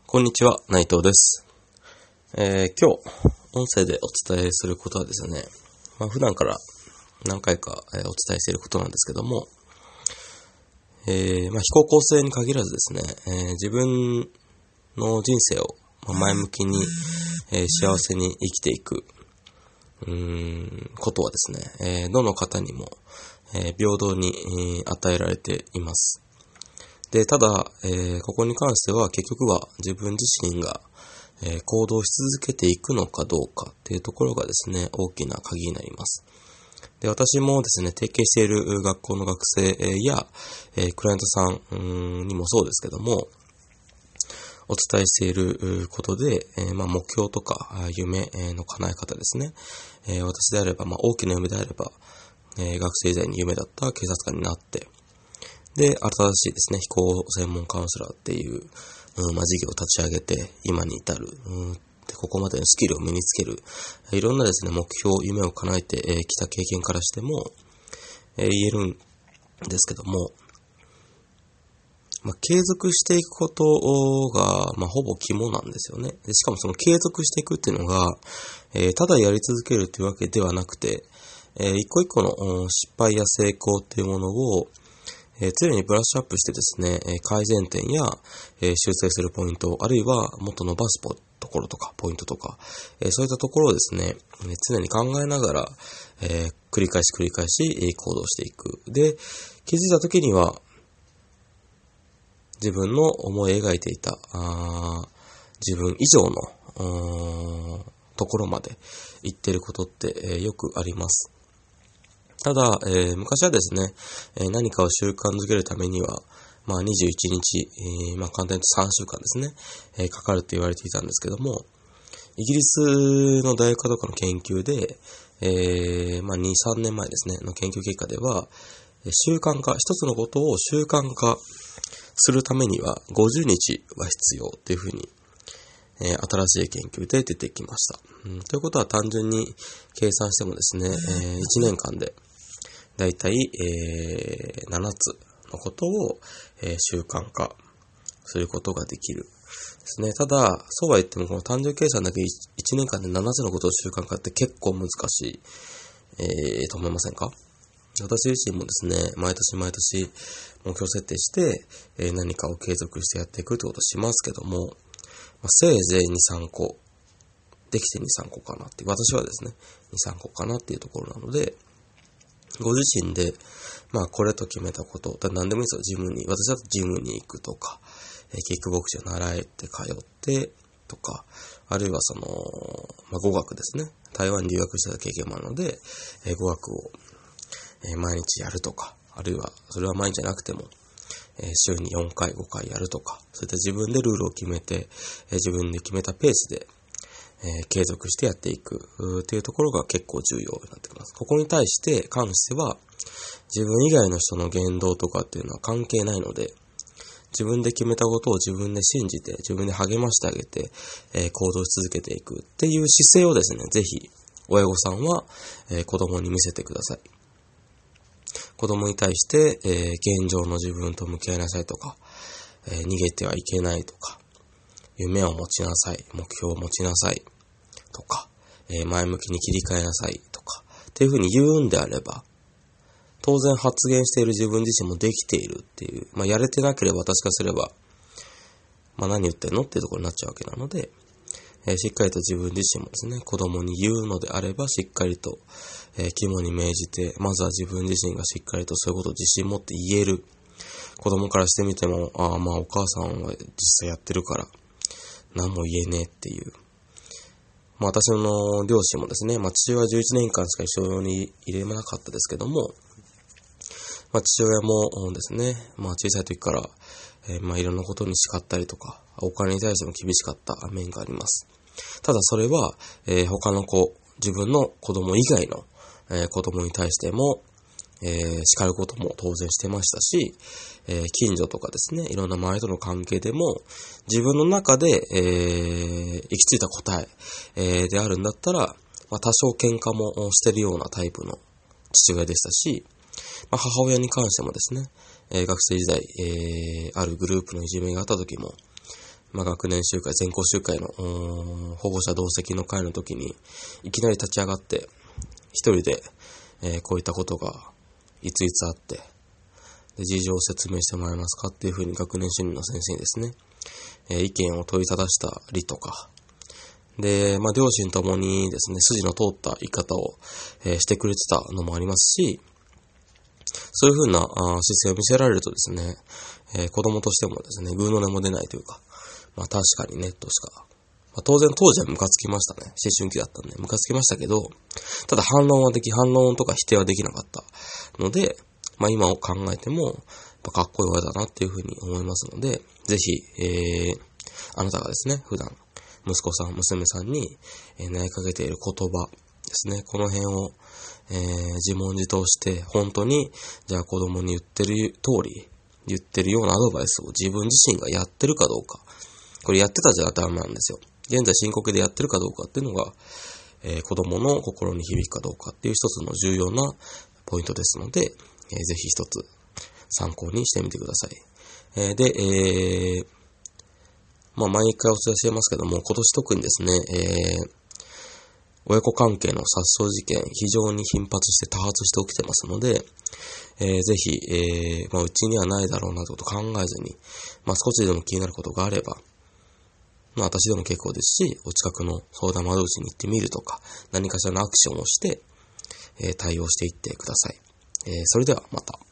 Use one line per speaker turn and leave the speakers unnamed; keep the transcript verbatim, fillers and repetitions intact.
こんにちは、内藤です。えー、今日、音声でお伝えすることはですね、まあ、普段から何回かお伝えしていることなんですけども、えーまあ、非高校生に限らずですね、えー、自分の人生を前向きに、えー、幸せに生きていくうーんことはですね、えー、どの方にも、えー、平等に、えー、与えられています。で、ただ、えー、ここに関しては結局は自分自身が、えー、行動し続けていくのかどうかっていうところがですね、大きな鍵になります。で、私もですね、提携している学校の学生や、えー、クライアントさんにもそうですけども、お伝えしていることで、えーまあ、目標とか夢の叶え方ですね。えー、私であれば、まあ、大きな夢であれば、えー、学生時代に夢だった警察官になって、で、新しいですね、非行専門カウンセラーっていう、うんまあ、事業を立ち上げて、今に至る、うんで、ここまでのスキルを身につける、いろんなですね、目標、夢を叶えてき、えー、た経験からしても、えー、言えるんですけども、まあ、継続していくことが、まあ、ほぼ肝なんですよね。で、しかもその継続していくっていうのが、えー、ただやり続けるというわけではなくて、えー、一個一個の失敗や成功っていうものを、えー、常にブラッシュアップしてですね、えー、改善点や、えー、修正するポイント、あるいはもっと伸ばすところとか、ポイントとか、えー、そういったところをですね、えー、常に考えながら、えー、繰り返し繰り返し、えー、行動していく。で、気づいた時には、自分の思い描いていた、あ自分以上のところまで行っていることって、えー、よくあります。ただ、えー、昔はですね、えー、何かを習慣づけるためには、まあにじゅういちにち、えー、まあ簡単に言うとさんしゅうかんですね、えー、かかると言われていたんですけども、イギリスの大学かどうかの研究で、えー、まあに、さんねんまえですね、の研究結果では、習慣化、一つのことを習慣化するためにはごじゅうにちは必要というふうに、えー、新しい研究で出てきました。うん、ということは単純に計算してもですね、えー、いちねんかんでだいたい、えー、ななつのことを、えー、習慣化することができるですね。ただ、そうは言ってもこの単純計算だけ いちねんかんでななつのことを習慣化って結構難しい、えー、と思いませんか？私自身もですね、毎年毎年目標設定して、えー、何かを継続してやっていくってことをしますけども、まあ、せいぜいに、さんこ、できてに、さんこかなっていう、私はですね、に、さんこかなっていうところなので、ご自身で、まあこれと決めたこと、だ何でもいいですよ、ジムに、私だとジムに行くとか、えー、キックボクシングを習えて通ってとか、あるいはその、まあ語学ですね、台湾に留学してた経験もあるので、えー、語学をえー、毎日やるとか、あるいはそれは毎日じゃなくても、えー、週によんかいごかいやるとか、そういった自分でルールを決めて、えー、自分で決めたペースで、えー、継続してやっていくというところが結構重要になってきます。ここに対して関しては自分以外の人の言動とかっていうのは関係ないので、自分で決めたことを自分で信じて、自分で励ましてあげて、えー、行動し続けていくっていう姿勢をですね、ぜひ親御さんは、えー、子供に見せてください。子供に対して、えー、現状の自分と向き合いなさいとか、えー、逃げてはいけないとか、夢を持ちなさい、目標を持ちなさいとか、えー、前向きに切り替えなさいとか、っていうふうに言うんであれば、当然発言している自分自身もできているっていう、まあ、やれてなければ私がすれば、まあ、何言ってんのっていうところになっちゃうわけなので、えー、しっかりと自分自身もですね、子供に言うのであれば、しっかりと、えー、肝に銘じて、まずは自分自身がしっかりとそういうことを自信持って言える。子供からしてみても、ああ、まあお母さんは実際やってるから、何も言えねえっていう。まあ私の両親もですね、まあ父親はじゅういちねんかんしか一緒に入れなかったですけども、まあ父親もですね、まあ小さい時から、えー、まあいろんなことに叱ったりとか、お金に対しても厳しかった面があります。ただそれは、えー、他の子、自分の子供以外の、えー、子供に対しても、えー、叱ることも当然してましたし、えー、近所とかですね、いろんな周りとの関係でも、自分の中で、えー、行き着いた答え、えー、であるんだったら、まあ、多少喧嘩もしてるようなタイプの父親でしたし、まあ、母親に関してもですね、えー、学生時代、えー、あるグループのいじめがあった時も、 まあ、学年集会、全校集会の保護者同席の会の時に、いきなり立ち上がって、一人で、えー、こういったことがいついつあって、で事情を説明してもらえますかっていうふうに学年主任の先生にですね、えー、意見を問いただしたりとか、で、まあ、両親ともにですね、筋の通った言い方を、えー、してくれてたのもありますし、そういうふうなあ姿勢を見せられるとですね、えー、子供としてもですね、グーの音も出ないというか、まあ確かにね、としか。まあ、当然当時はムカつきましたね。思春期だったんで、ムカつきましたけど、ただ反論はでき、反論とか否定はできなかったので、まあ今を考えても、やっぱかっこいい親だなっていうふうに思いますので、ぜひ、えー、あなたがですね、普段、息子さん、娘さんに、えー、投げかけている言葉ですね、この辺を、えー、自問自答して、本当に、じゃあ子供に言ってる通り、言ってるようなアドバイスを自分自身がやってるかどうか。これやってたじゃダメなんですよ。現在深刻でやってるかどうかっていうのが、えー、子供の心に響くかどうかっていう一つの重要なポイントですので、えー、ぜひ一つ参考にしてみてください。えー、で、えー、まあ毎回お伝えしていますけども、今年特にですね、えー、親子関係の殺傷事件、非常に頻発して多発して起きてますので、えー、ぜひ、えーまあ、うちにはないだろうなということを考えずに、まあ、少しでも気になることがあれば、まあ、私でも結構ですし、お近くの相談窓口に行ってみるとか、何かしらのアクションをして、えー、対応していってください。えー、それではまた。